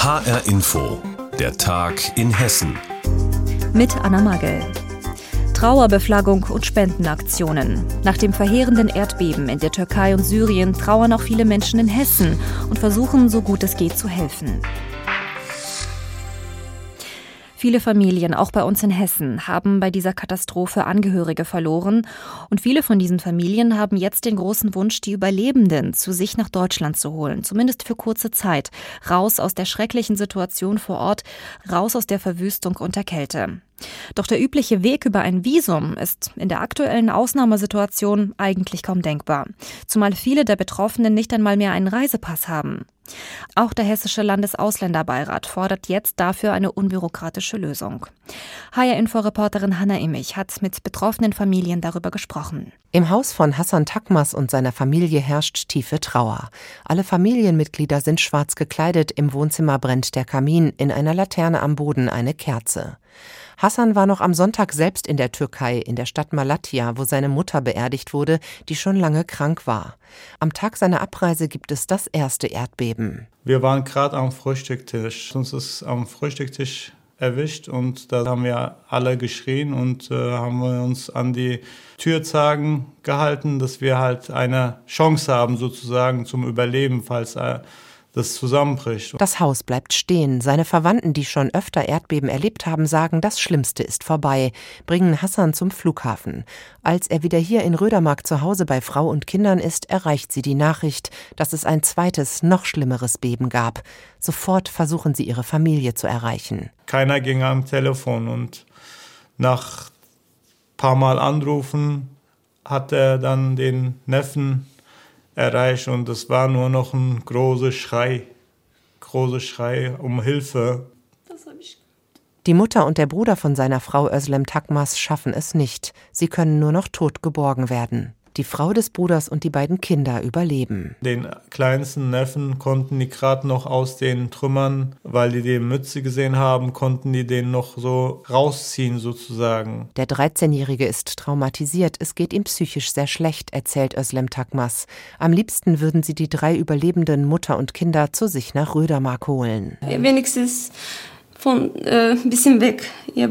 HR Info, der Tag in Hessen. Mit Anna Magel. Trauerbeflaggung und Spendenaktionen. Nach dem verheerenden Erdbeben in der Türkei und Syrien trauern auch viele Menschen in Hessen und versuchen, so gut es geht, zu helfen. Viele Familien, auch bei uns in Hessen, haben bei dieser Katastrophe Angehörige verloren. Und viele von diesen Familien haben jetzt den großen Wunsch, die Überlebenden zu sich nach Deutschland zu holen. Zumindest für kurze Zeit. Raus aus der schrecklichen Situation vor Ort, raus aus der Verwüstung und der Kälte. Doch der übliche Weg über ein Visum ist in der aktuellen Ausnahmesituation eigentlich kaum denkbar. Zumal viele der Betroffenen nicht einmal mehr einen Reisepass haben. Auch der Hessische Landesausländerbeirat fordert jetzt dafür eine unbürokratische Lösung. HR-Info-Reporterin Hanna Immich hat mit betroffenen Familien darüber gesprochen. Im Haus von Hasan Takmas und seiner Familie herrscht tiefe Trauer. Alle Familienmitglieder sind schwarz gekleidet, im Wohnzimmer brennt der Kamin, in einer Laterne am Boden eine Kerze. Hasan war noch am Sonntag selbst in der Türkei, in der Stadt Malatya, wo seine Mutter beerdigt wurde, die schon lange krank war. Am Tag seiner Abreise gibt es das erste Erdbeben. Wir waren gerade am Frühstückstisch. Uns ist am Frühstückstisch erwischt und da haben wir alle geschrien und haben wir uns an die Türzagen gehalten, dass wir halt eine Chance haben sozusagen zum Überleben, falls das zusammenbricht. Das Haus bleibt stehen. Seine Verwandten, die schon öfter Erdbeben erlebt haben, sagen, das Schlimmste ist vorbei, bringen Hasan zum Flughafen. Als er wieder hier in Rödermark zu Hause bei Frau und Kindern ist, erreicht sie die Nachricht, dass es ein zweites, noch schlimmeres Beben gab. Sofort versuchen sie, ihre Familie zu erreichen. Keiner ging am Telefon und nach ein paar Mal anrufen hat er dann den Neffen erreicht und es war nur noch ein großer Schrei um Hilfe. Das habe ich gehört. Die Mutter und der Bruder von seiner Frau Özlem Takmas schaffen es nicht. Sie können nur noch tot geborgen werden. Die Frau des Bruders und die beiden Kinder überleben. Den kleinsten Neffen konnten die gerade noch aus den Trümmern, weil die die Mütze gesehen haben, konnten die den noch so rausziehen sozusagen. Der 13-Jährige ist traumatisiert, es geht ihm psychisch sehr schlecht, erzählt Özlem Takmas. Am liebsten würden sie die 3 überlebenden Mutter und Kinder zu sich nach Rödermark holen. Wenigstens von ein bisschen weg, die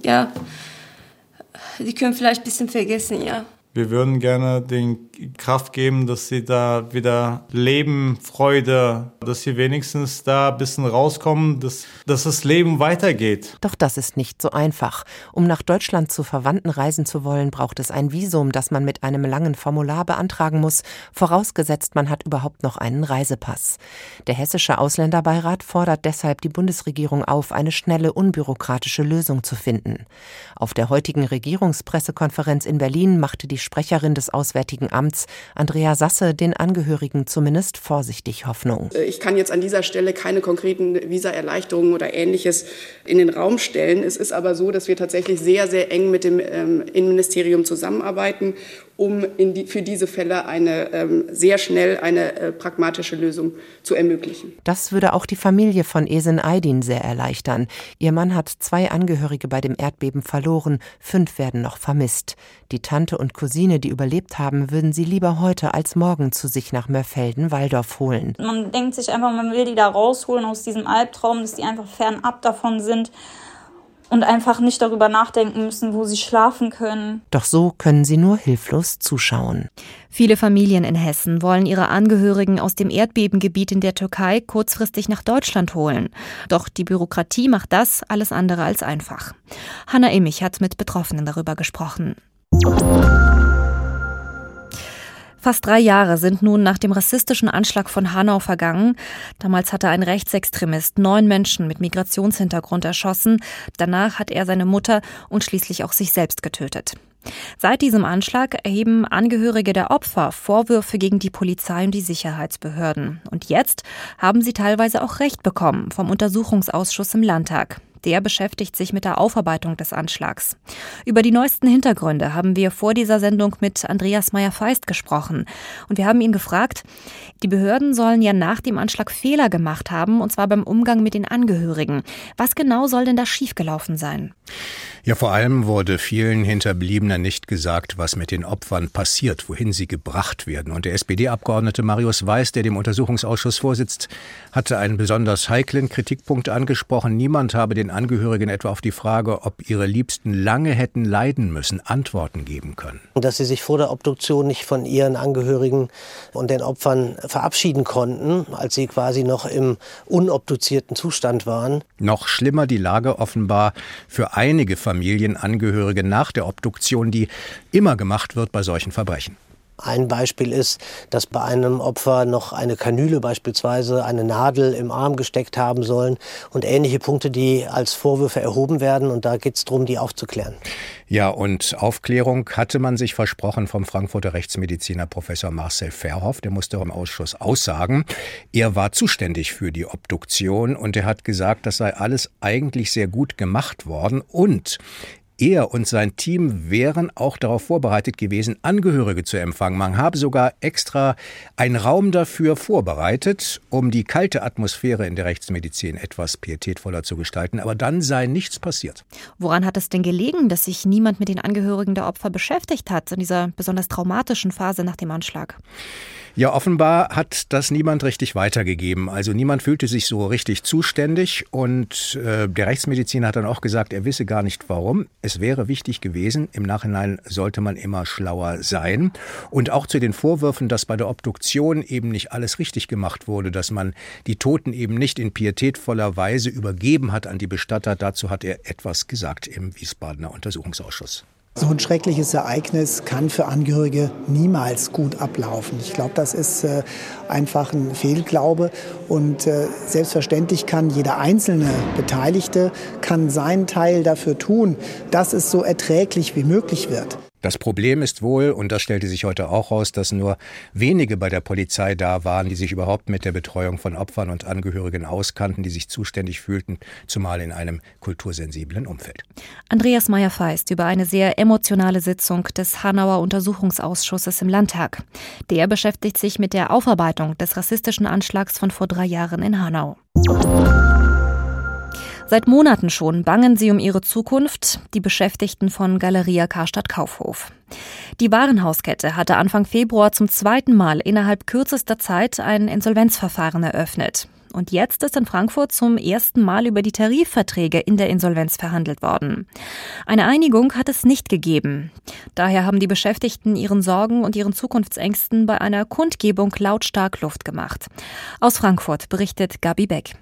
können vielleicht ein bisschen vergessen, ja. Wir würden gerne den Kraft geben, dass sie da wieder leben, Freude, dass sie wenigstens da ein bisschen rauskommen, dass das Leben weitergeht. Doch das ist nicht so einfach. Um nach Deutschland zu Verwandten reisen zu wollen, braucht es ein Visum, das man mit einem langen Formular beantragen muss, vorausgesetzt man hat überhaupt noch einen Reisepass. Der Hessische Ausländerbeirat fordert deshalb die Bundesregierung auf, eine schnelle, unbürokratische Lösung zu finden. Auf der heutigen Regierungspressekonferenz in Berlin machte die Sprecherin des Auswärtigen Amts, Andrea Sasse, den Angehörigen zumindest vorsichtig Hoffnung. Ich kann jetzt an dieser Stelle keine konkreten Visaerleichterungen oder Ähnliches in den Raum stellen. Es ist aber so, dass wir tatsächlich sehr, sehr eng mit dem Innenministerium zusammenarbeiten, um für diese Fälle sehr schnell eine pragmatische Lösung zu ermöglichen. Das würde auch die Familie von Esin Aydin sehr erleichtern. Ihr Mann hat 2 Angehörige bei dem Erdbeben verloren, 5 werden noch vermisst. Die Tante und Cousine, die überlebt haben, würden sie lieber heute als morgen zu sich nach Mörfelden-Walldorf holen. Man denkt sich einfach, man will die da rausholen aus diesem Albtraum, dass die einfach fernab davon sind und einfach nicht darüber nachdenken müssen, wo sie schlafen können. Doch so können sie nur hilflos zuschauen. Viele Familien in Hessen wollen ihre Angehörigen aus dem Erdbebengebiet in der Türkei kurzfristig nach Deutschland holen. Doch die Bürokratie macht das alles andere als einfach. Hanna Immich hat mit Betroffenen darüber gesprochen. Fast 3 Jahre sind nun nach dem rassistischen Anschlag von Hanau vergangen. Damals hatte ein Rechtsextremist 9 Menschen mit Migrationshintergrund erschossen. Danach hat er seine Mutter und schließlich auch sich selbst getötet. Seit diesem Anschlag erheben Angehörige der Opfer Vorwürfe gegen die Polizei und die Sicherheitsbehörden. Und jetzt haben sie teilweise auch Recht bekommen vom Untersuchungsausschuss im Landtag. Der beschäftigt sich mit der Aufarbeitung des Anschlags. Über die neuesten Hintergründe haben wir vor dieser Sendung mit Andreas Meyer-Feist gesprochen. Und wir haben ihn gefragt, die Behörden sollen ja nach dem Anschlag Fehler gemacht haben, und zwar beim Umgang mit den Angehörigen. Was genau soll denn da schiefgelaufen sein? Ja, vor allem wurde vielen Hinterbliebenen nicht gesagt, was mit den Opfern passiert, wohin sie gebracht werden. Und der SPD-Abgeordnete Marius Weiß, der dem Untersuchungsausschuss vorsitzt, hatte einen besonders heiklen Kritikpunkt angesprochen. Niemand habe den Angehörigen etwa auf die Frage, ob ihre Liebsten lange hätten leiden müssen, Antworten geben können. Dass sie sich vor der Obduktion nicht von ihren Angehörigen und den Opfern verabschieden konnten, als sie quasi noch im unobduzierten Zustand waren. Noch schlimmer die Lage offenbar für einige Familienangehörige nach der Obduktion, die immer gemacht wird bei solchen Verbrechen. Ein Beispiel ist, dass bei einem Opfer noch eine Kanüle beispielsweise, eine Nadel im Arm gesteckt haben sollen und ähnliche Punkte, die als Vorwürfe erhoben werden. Und da geht es darum, die aufzuklären. Ja, und Aufklärung hatte man sich versprochen vom Frankfurter Rechtsmediziner Professor Marcel Verhoff. Der musste im Ausschuss aussagen. Er war zuständig für die Obduktion und er hat gesagt, das sei alles eigentlich sehr gut gemacht worden und er und sein Team wären auch darauf vorbereitet gewesen, Angehörige zu empfangen. Man habe sogar extra einen Raum dafür vorbereitet, um die kalte Atmosphäre in der Rechtsmedizin etwas pietätvoller zu gestalten. Aber dann sei nichts passiert. Woran hat es denn gelegen, dass sich niemand mit den Angehörigen der Opfer beschäftigt hat in dieser besonders traumatischen Phase nach dem Anschlag? Ja, offenbar hat das niemand richtig weitergegeben. Also niemand fühlte sich so richtig zuständig und der Rechtsmediziner hat dann auch gesagt, er wisse gar nicht warum. Es wäre wichtig gewesen, im Nachhinein sollte man immer schlauer sein. Und auch zu den Vorwürfen, dass bei der Obduktion eben nicht alles richtig gemacht wurde, dass man die Toten eben nicht in pietätvoller Weise übergeben hat an die Bestatter. Dazu hat er etwas gesagt im Wiesbadener Untersuchungsausschuss. So ein schreckliches Ereignis kann für Angehörige niemals gut ablaufen. Ich glaube, das ist einfach ein Fehlglaube. Und selbstverständlich kann jeder einzelne Beteiligte kann seinen Teil dafür tun, dass es so erträglich wie möglich wird. Das Problem ist wohl, und das stellte sich heute auch raus, dass nur wenige bei der Polizei da waren, die sich überhaupt mit der Betreuung von Opfern und Angehörigen auskannten, die sich zuständig fühlten, zumal in einem kultursensiblen Umfeld. Andreas Meyer-Feist über eine sehr emotionale Sitzung des Hanauer Untersuchungsausschusses im Landtag. Der beschäftigt sich mit der Aufarbeitung des rassistischen Anschlags von vor 3 Jahren in Hanau. Seit Monaten schon bangen sie um ihre Zukunft, die Beschäftigten von Galeria Karstadt Kaufhof. Die Warenhauskette hatte Anfang Februar zum 2. Mal innerhalb kürzester Zeit ein Insolvenzverfahren eröffnet. Und jetzt ist in Frankfurt zum 1. Mal über die Tarifverträge in der Insolvenz verhandelt worden. Eine Einigung hat es nicht gegeben. Daher haben die Beschäftigten ihren Sorgen und ihren Zukunftsängsten bei einer Kundgebung lautstark Luft gemacht. Aus Frankfurt berichtet Gabi Beck.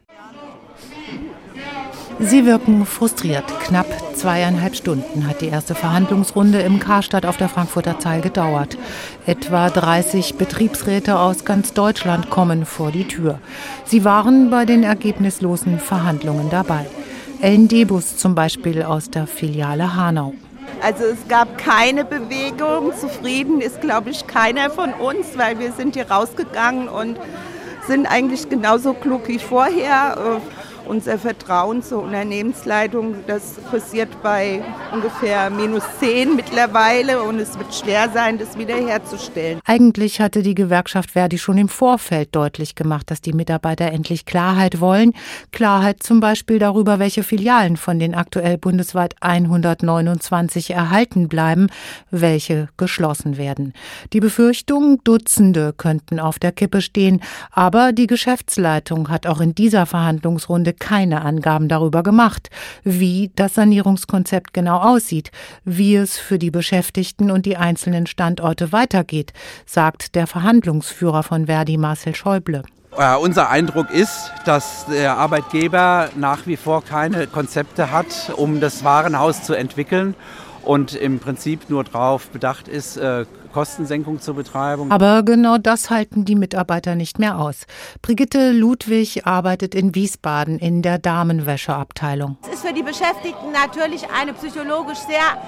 Sie wirken frustriert. Knapp 2,5 Stunden hat die erste Verhandlungsrunde im Karstadt auf der Frankfurter Zeil gedauert. Etwa 30 Betriebsräte aus ganz Deutschland kommen vor die Tür. Sie waren bei den ergebnislosen Verhandlungen dabei. Ellen Debus zum Beispiel aus der Filiale Hanau. Also es gab keine Bewegung. Zufrieden ist, glaube ich, keiner von uns, weil wir sind hier rausgegangen und sind eigentlich genauso klug wie vorher. Unser Vertrauen zur Unternehmensleitung, das passiert bei ungefähr -10 mittlerweile und es wird schwer sein, das wiederherzustellen. Eigentlich hatte die Gewerkschaft Verdi schon im Vorfeld deutlich gemacht, dass die Mitarbeiter endlich Klarheit wollen. Klarheit zum Beispiel darüber, welche Filialen von den aktuell bundesweit 129 erhalten bleiben, welche geschlossen werden. Die Befürchtung, Dutzende könnten auf der Kippe stehen, aber die Geschäftsleitung hat auch in dieser Verhandlungsrunde keine Angaben darüber gemacht, wie das Sanierungskonzept genau aussieht, wie es für die Beschäftigten und die einzelnen Standorte weitergeht, sagt der Verhandlungsführer von Verdi, Marcel Schäuble. Unser Eindruck ist, dass der Arbeitgeber nach wie vor keine Konzepte hat, um das Warenhaus zu entwickeln und im Prinzip nur darauf bedacht ist, Kostensenkung zur Betreibung. Aber genau das halten die Mitarbeiter nicht mehr aus. Brigitte Ludwig arbeitet in Wiesbaden in der Damenwäscheabteilung. Es ist für die Beschäftigten natürlich eine psychologisch sehr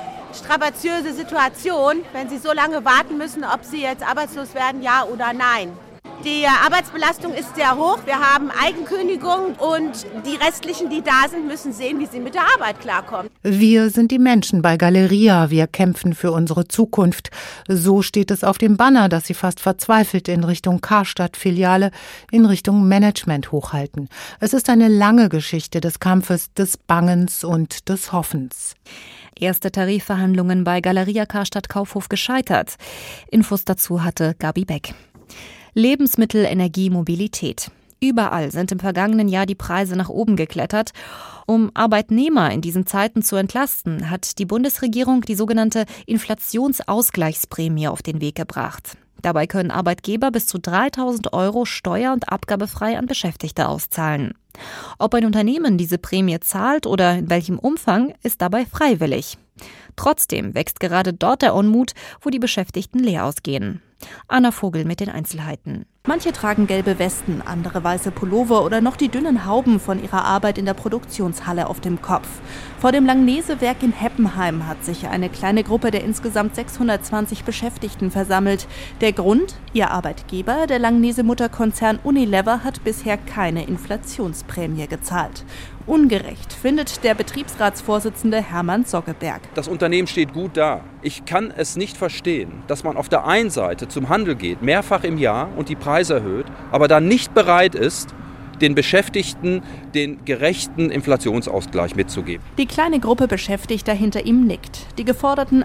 strapaziöse Situation, wenn sie so lange warten müssen, ob sie jetzt arbeitslos werden, ja oder nein. Die Arbeitsbelastung ist sehr hoch. Wir haben Eigenkündigung und die restlichen, die da sind, müssen sehen, wie sie mit der Arbeit klarkommen. Wir sind die Menschen bei Galeria. Wir kämpfen für unsere Zukunft. So steht es auf dem Banner, das sie fast verzweifelt in Richtung Karstadt-Filiale, in Richtung Management hochhalten. Es ist eine lange Geschichte des Kampfes, des Bangens und des Hoffens. Erste Tarifverhandlungen bei Galeria Karstadt Kaufhof gescheitert. Infos dazu hatte Gabi Beck. Lebensmittel, Energie, Mobilität. Überall sind im vergangenen Jahr die Preise nach oben geklettert. Um Arbeitnehmer in diesen Zeiten zu entlasten, hat die Bundesregierung die sogenannte Inflationsausgleichsprämie auf den Weg gebracht. Dabei können Arbeitgeber bis zu 3.000 € steuer- und abgabefrei an Beschäftigte auszahlen. Ob ein Unternehmen diese Prämie zahlt oder in welchem Umfang, ist dabei freiwillig. Trotzdem wächst gerade dort der Unmut, wo die Beschäftigten leer ausgehen. Anna Vogel mit den Einzelheiten. Manche tragen gelbe Westen, andere weiße Pullover oder noch die dünnen Hauben von ihrer Arbeit in der Produktionshalle auf dem Kopf. Vor dem Langnese-Werk in Heppenheim hat sich eine kleine Gruppe der insgesamt 620 Beschäftigten versammelt. Der Grund? Ihr Arbeitgeber, der Langnese-Mutterkonzern Unilever, hat bisher keine Inflationsprämie gezahlt. Ungerecht, findet der Betriebsratsvorsitzende Hermann Soggeberg. Das Unternehmen steht gut da. Ich kann es nicht verstehen, dass man auf der einen Seite zum Handel geht, mehrfach im Jahr und die Preise erhöht, aber dann nicht bereit ist, den Beschäftigten den gerechten Inflationsausgleich mitzugeben. Die kleine Gruppe Beschäftigter hinter ihm nickt. Die geforderten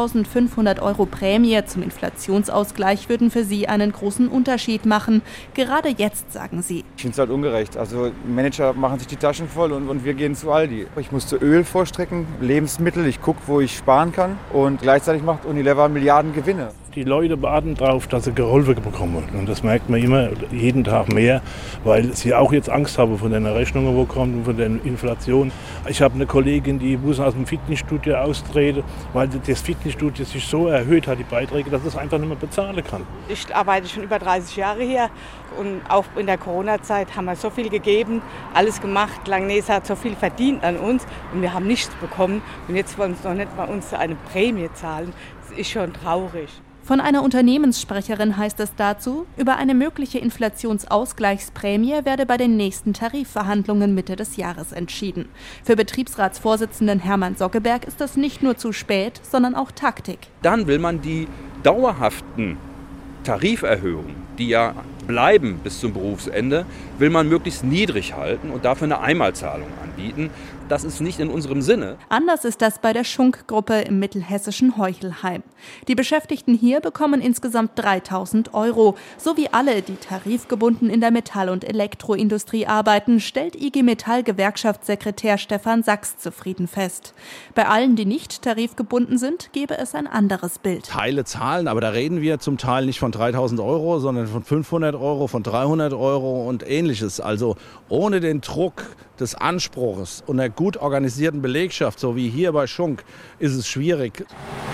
1.500 € Prämie zum Inflationsausgleich würden für sie einen großen Unterschied machen. Gerade jetzt, sagen sie. Ich finde es halt ungerecht. Also Manager machen sich die Taschen voll und wir gehen zu Aldi. Ich musste Öl vorstrecken, Lebensmittel, ich gucke, wo ich sparen kann und gleichzeitig macht Unilever Milliarden Gewinne. Die Leute warten darauf, dass sie geholfen bekommen. Und das merkt man immer, jeden Tag mehr, weil sie auch jetzt Angst haben von den Rechnungen, wo kommen, und von der Inflation. Ich habe eine Kollegin, die muss aus dem Fitnessstudio austreten, weil das Fitnessstudio sich so erhöht hat, die Beiträge, dass es einfach nicht mehr bezahlen kann. Ich arbeite schon über 30 Jahre hier und auch in der Corona-Zeit haben wir so viel gegeben, alles gemacht. Langnese hat so viel verdient an uns und wir haben nichts bekommen. Und jetzt wollen sie noch nicht mal uns eine Prämie zahlen. Das ist schon traurig. Von einer Unternehmenssprecherin heißt es dazu, über eine mögliche Inflationsausgleichsprämie werde bei den nächsten Tarifverhandlungen Mitte des Jahres entschieden. Für Betriebsratsvorsitzenden Hermann Soggeberg ist das nicht nur zu spät, sondern auch Taktik. Dann will man die dauerhaften Tariferhöhungen, die ja bleiben bis zum Berufsende, will man möglichst niedrig halten und dafür eine Einmalzahlung anbieten. Das ist nicht in unserem Sinne. Anders ist das bei der Schunk-Gruppe im mittelhessischen Heuchelheim. Die Beschäftigten hier bekommen insgesamt 3.000 €. So wie alle, die tarifgebunden in der Metall- und Elektroindustrie arbeiten, stellt IG Metall-Gewerkschaftssekretär Stefan Sachs zufrieden fest. Bei allen, die nicht tarifgebunden sind, gebe es ein anderes Bild. Teile zahlen, aber da reden wir zum Teil nicht von 3.000 €, sondern von 500 €, von 300 € und Ähnliches. Also ohne den Druck des Anspruchs und der gut organisierten Belegschaft, so wie hier bei Schunk, ist es schwierig.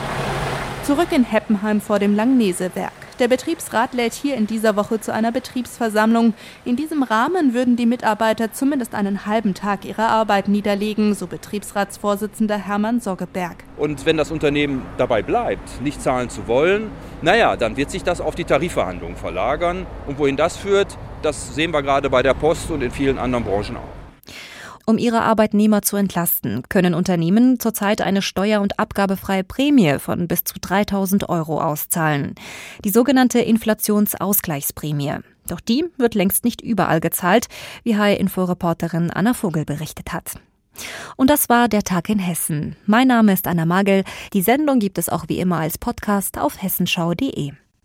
Zurück in Heppenheim vor dem Langnese-Werk. Der Betriebsrat lädt hier in dieser Woche zu einer Betriebsversammlung. In diesem Rahmen würden die Mitarbeiter zumindest einen halben Tag ihrer Arbeit niederlegen, so Betriebsratsvorsitzender Hermann Soggeberg. Und wenn das Unternehmen dabei bleibt, nicht zahlen zu wollen, dann wird sich das auf die Tarifverhandlungen verlagern. Und wohin das führt, das sehen wir gerade bei der Post und in vielen anderen Branchen auch. Um ihre Arbeitnehmer zu entlasten, können Unternehmen zurzeit eine steuer- und abgabefreie Prämie von bis zu 3.000 € auszahlen. Die sogenannte Inflationsausgleichsprämie. Doch die wird längst nicht überall gezahlt, wie HR-Info-Reporterin Anna Vogel berichtet hat. Und das war der Tag in Hessen. Mein Name ist Anna Magel. Die Sendung gibt es auch wie immer als Podcast auf hessenschau.de.